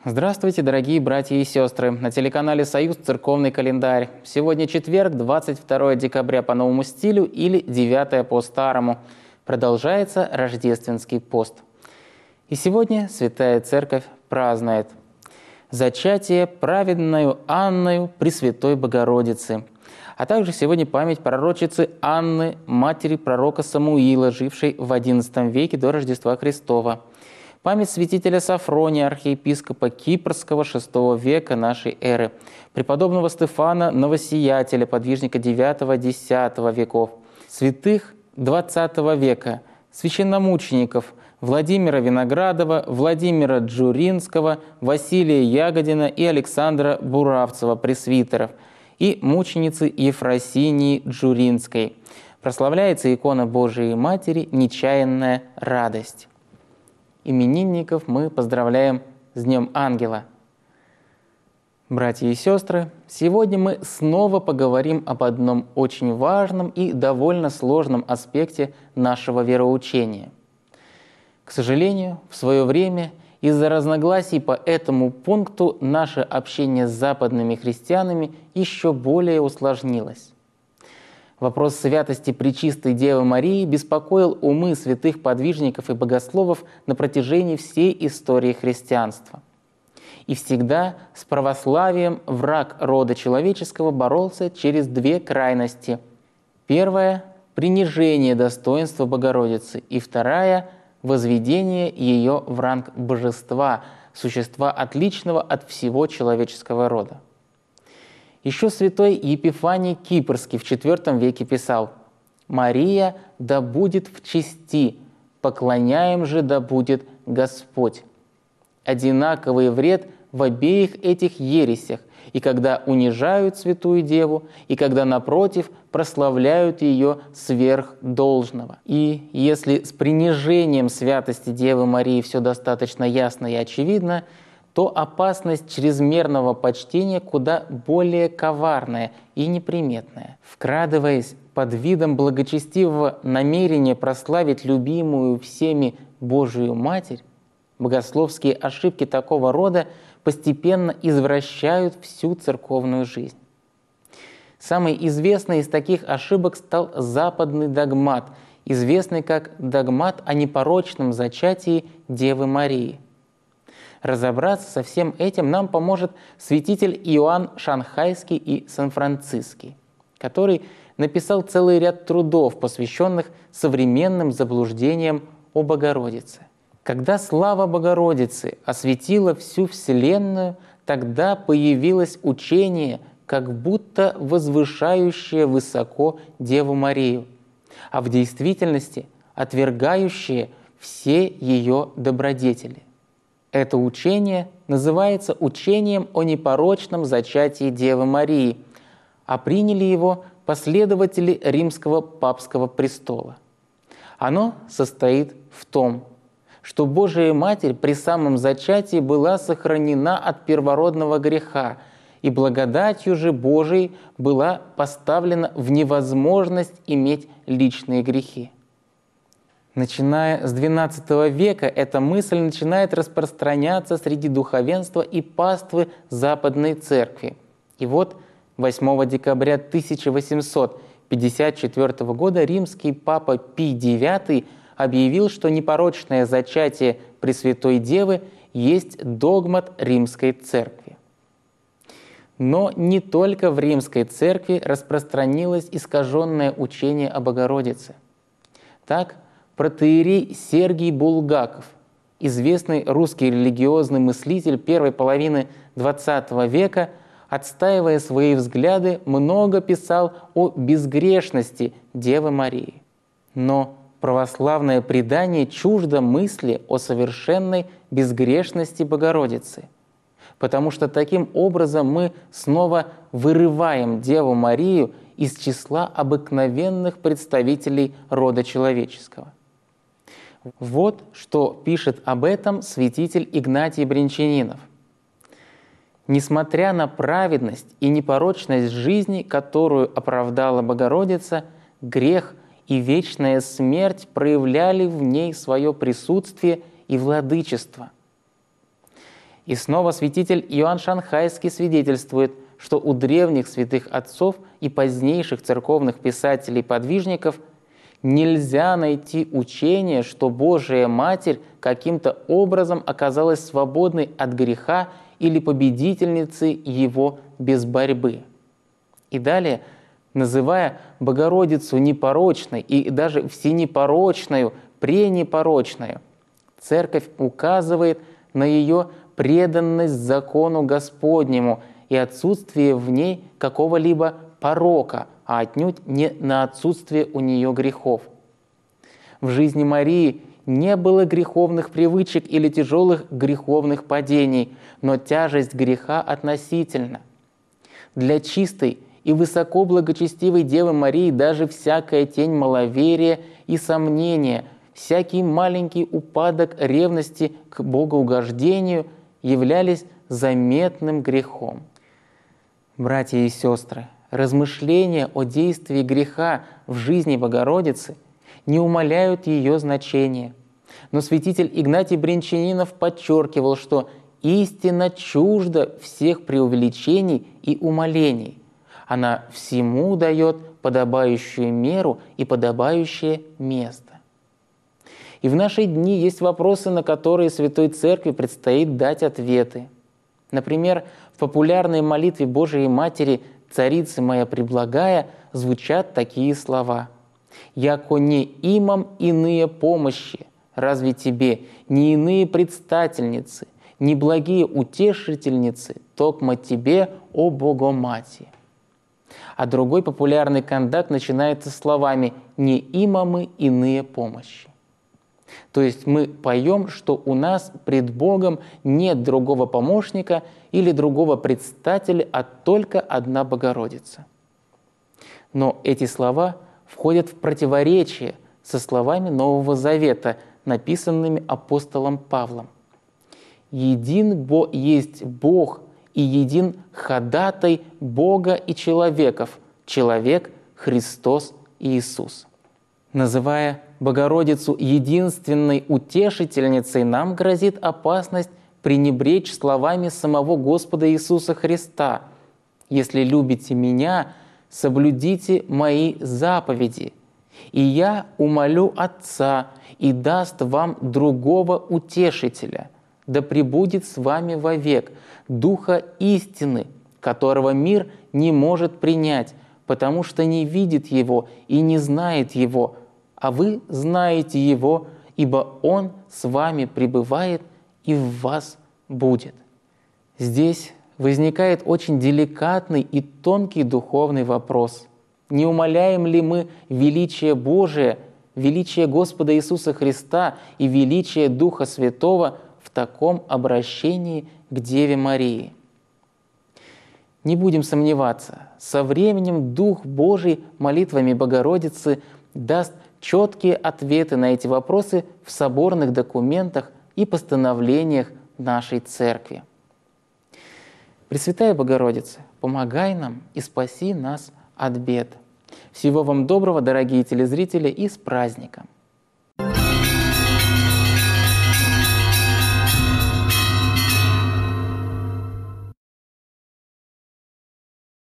Здравствуйте, дорогие братья и сестры! На телеканале «Союз. Церковный календарь». Сегодня четверг, 22 декабря по новому стилю или 9 по старому. Продолжается рождественский пост. И сегодня Святая Церковь празднует зачатие праведною Анною Пресвятой Богородицы, а также сегодня память пророчицы Анны, матери пророка Самуила, жившей в XI веке до Рождества Христова. Память святителя Сафрония, архиепископа Кипрского VI века нашей эры, преподобного Стефана Новосиятеля, подвижника IX-X веков, святых XX века, священномучеников Владимира Виноградова, Владимира Джуринского, Василия Ягодина и Александра Буравцева, пресвитеров, и мученицы Ефросинии Джуринской. Прославляется икона Божией Матери «Нечаянная радость». Именинников мы поздравляем с Днем Ангела. Братья и сестры, сегодня мы снова поговорим об одном очень важном и довольно сложном аспекте нашего вероучения. К сожалению, в свое время из-за разногласий по этому пункту наше общение с западными христианами еще более усложнилось. Вопрос святости Пречистой Девы Марии беспокоил умы святых подвижников и богословов на протяжении всей истории христианства. И всегда с православием враг рода человеческого боролся через две крайности. Первая – принижение достоинства Богородицы, и вторая – возведение ее в ранг божества, существа отличного от всего человеческого рода. Еще святой Епифаний Кипрский в IV веке писал: «Мария да будет в чести, поклоняем же да будет Господь». Одинаковый вред в обеих этих ересях, и когда унижают Святую Деву, и когда, напротив, прославляют ее сверх должного. И если с принижением святости Девы Марии все достаточно ясно и очевидно, то опасность чрезмерного почтения куда более коварная и неприметная. Вкрадываясь под видом благочестивого намерения прославить любимую всеми Божию Матерь, богословские ошибки такого рода постепенно извращают всю церковную жизнь. Самой известной из таких ошибок стал западный догмат, известный как догмат о непорочном зачатии Девы Марии. Разобраться со всем этим нам поможет святитель Иоанн Шанхайский и Сан-Франциский, который написал целый ряд трудов, посвященных современным заблуждениям о Богородице. Когда слава Богородицы осветила всю Вселенную, тогда появилось учение, как будто возвышающее высоко Деву Марию, а в действительности отвергающее все ее добродетели. Это учение называется учением о непорочном зачатии Девы Марии, а приняли его последователи Римского папского престола. Оно состоит в том, что Божия Матерь при самом зачатии была сохранена от первородного греха, и благодатью же Божией была поставлена в невозможность иметь личные грехи. Начиная с XII века эта мысль начинает распространяться среди духовенства и паствы Западной Церкви. И вот 8 декабря 1854 года римский папа Пий IX объявил, что непорочное зачатие Пресвятой Девы есть догмат Римской Церкви. Но не только в Римской Церкви распространилось искаженное учение о Богородице. Так, протоиерей Сергий Булгаков, известный русский религиозный мыслитель первой половины XX века, отстаивая свои взгляды, много писал о безгрешности Девы Марии. Но православное предание чуждо мысли о совершенной безгрешности Богородицы, потому что таким образом мы снова вырываем Деву Марию из числа обыкновенных представителей рода человеческого. Вот что пишет об этом святитель Игнатий Брянчанинов. «Несмотря на праведность и непорочность жизни, которую оправдала Богородица, грех и вечная смерть проявляли в ней свое присутствие и владычество. И снова святитель Иоанн Шанхайский свидетельствует, что у древних святых отцов и позднейших церковных писателей-подвижников нельзя найти учение, что Божия Матерь каким-то образом оказалась свободной от греха или победительницей его без борьбы. И далее, называя Богородицу непорочной и даже всенепорочную, пренепорочную, Церковь указывает на ее преданность закону Господнему и отсутствие в ней какого-либо порока, а отнюдь не на отсутствие у нее грехов. В жизни Марии не было греховных привычек или тяжелых греховных падений, но тяжесть греха относительна. Для чистой и высоко благочестивой Девы Марии даже всякая тень маловерия и сомнения, всякий маленький упадок ревности к богоугождению являлись заметным грехом. Братья и сестры, размышления о действии греха в жизни Богородицы не умаляют ее значения. Но святитель Игнатий Брянчанинов подчеркивал, что истина чужда всех преувеличений и умалений. Она всему дает подобающую меру и подобающее место. И в наши дни есть вопросы, на которые Святой Церкви предстоит дать ответы. Например, в популярной молитве Божией Матери «Царица моя преблагая» звучат такие слова: «Яко не имам иные помощи, разве тебе не иные предстательницы, не благие утешительницы, токмо тебе, о Богомати». А другой популярный кандак начинается словами «не имамы иные помощи». То есть мы поем, что у нас пред Богом нет другого помощника или другого предстателя, а только одна Богородица. Но эти слова входят в противоречие со словами Нового Завета, написанными апостолом Павлом. «Един есть Бог, и един ходатай Бога и человеков, человек Христос Иисус». Называя Богородицу единственной утешительницей, нам грозит опасность пренебречь словами самого Господа Иисуса Христа: «Если любите Меня, соблюдите Мои заповеди, и Я умолю Отца, и даст вам другого утешителя, да пребудет с вами вовек, Духа истины, которого мир не может принять, потому что не видит Его и не знает Его, а вы знаете Его, ибо Он с вами пребывает и в вас будет». Здесь возникает очень деликатный и тонкий духовный вопрос. Не умаляем ли мы величие Божие, величие Господа Иисуса Христа и величие Духа Святого в таком обращении к Деве Марии? Не будем сомневаться, со временем Дух Божий молитвами Богородицы даст четкие ответы на эти вопросы в соборных документах и постановлениях нашей Церкви. Пресвятая Богородица, помогай нам и спаси нас от бед. Всего вам доброго, дорогие телезрители, и с праздником!